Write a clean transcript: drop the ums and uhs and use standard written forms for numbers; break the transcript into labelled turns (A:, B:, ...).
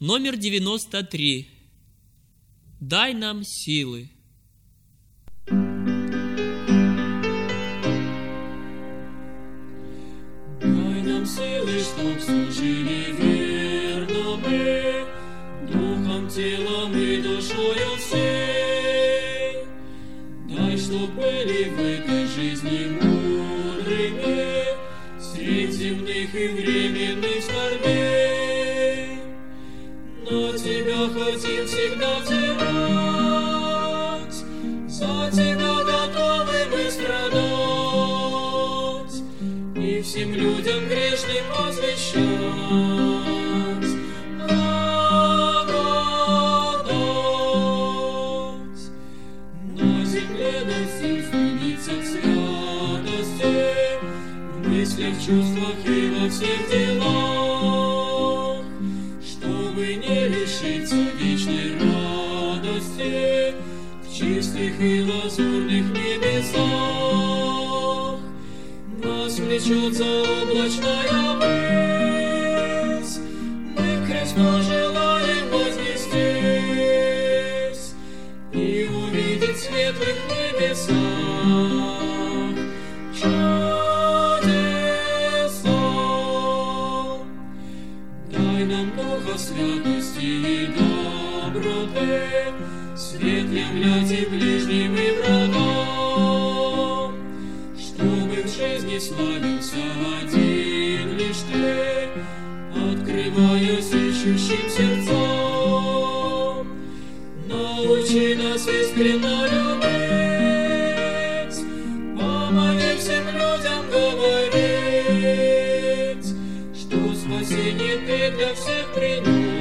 A: Номер 93. Дай нам силы.
B: Дай нам силы, чтоб служили верно мы, духом, телом и душою всей. Дай, чтоб были в этой жизни мудрыми средь земных и временных скорбей. На Тебя хотим всегда взирать, за Тебя готовы мы страдать и всем людям грешным возвещать благодать. На земле дай сил стремиться к святости, в мыслях, чувствах и во всех делах, чтобы не лишиться вечной радости в чистых и лазурных небесах. Нас влечется облачная высь, мы к Христу желаем вознестись и увидеть в светлых небесах чудеса. Дай нам Духа святости и доброты, свет являть и ближним и врагам, чтобы в жизни славился один лишь Ты, открываясь ищущим сердцам. Научи нас искренно любить, помоги всем людям говорить, что спасение Ты для всех принес.